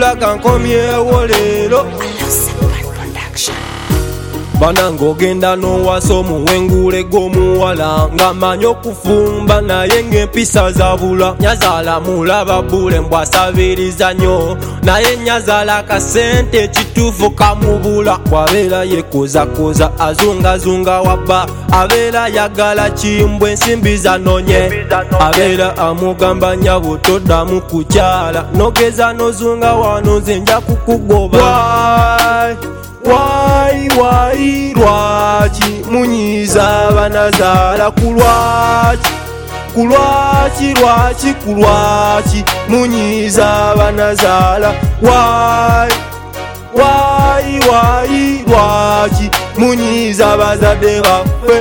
kulaga nkomyewo leero. Banange ogenda n'owasa omuwengule gw'omuwala ng'amanyi okufumba naye ng'empisa zabula. Nyazaala mulaba bbule mbw'asabiriza nnyo naye nyazaala akasente ekituufu kamubula. Bw'abeera yekozakoza azungazunga wabba abeera yagala kimbwe ensimbi zanonye. Abeera amugamba nnyabo toddamu kukyala nogeza nozunga wano nze nja kukugoba. Wai lwaki munyiiza banazaala kulwaki munyiiza banazaala. Wai lwaki munyiiza bazadde baffe.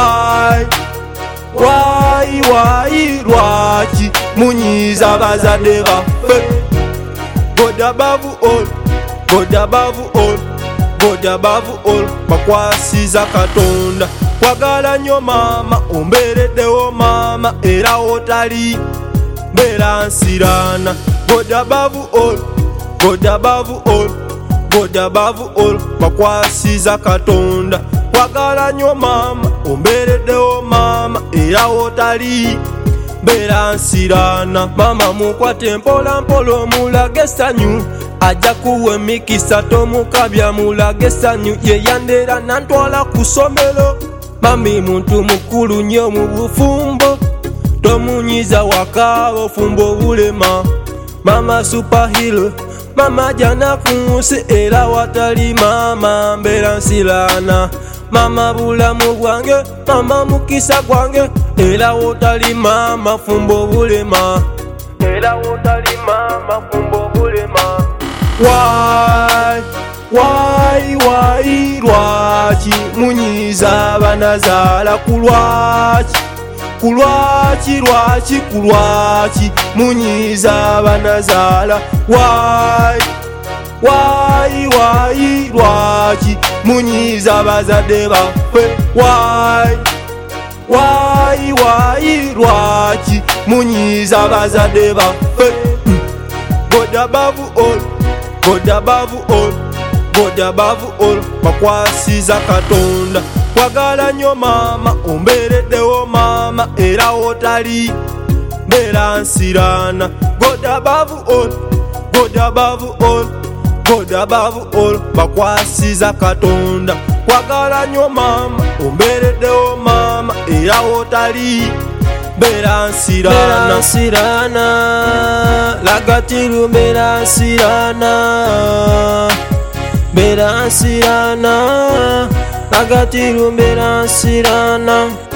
Wai lwaki munyiiza bazadde baffe. God above all, God above all, God above all, bakwasiza Katonda. Kwagala nnyo maama ombeereddewo maama era wotali mbeera nsiraana. God above all, God above all, God above all, bakwasiza Katonda. Kwagala nnyo maama ombeereddewo maama era wotali mbeera nsiraana. Maama mukwate mpola mpola omulage essanyu ajja kuwa emikisa tomukabya mulage essanyu. Ye yandeera nantwala ku ssomero. Mami muntu mukulu nnyo mu bufumbo tomunyiza wakaaba ofumba obulema. Mama superhero mama jana ku nsi era watali maama mbeera nsiraana. Mama bulamu bwange mama mukisa gwange era wotali maama fumba obulema. Era wotali maama fumba obulema. Wai lwaki munyiiza banazaala kulwaki munyiiza banazaala. Wai lwaki munyiiza bazadde baffe. Wai lwaki munyiiza bazadde baffe. God above all, God above all, God above all, bakwasiza Katonda. Kwagala nnyo maama ombeereddewo maama era wotali mbeera nsiraana. God above all, God above all, God above all, bakwasiza Katonda. Kwagala nnyo maama ombeereddewo maama era wotali mbeera nsiraana. Lagatiru mbeera nsiraana. Lagatiru mbeera nsiraana.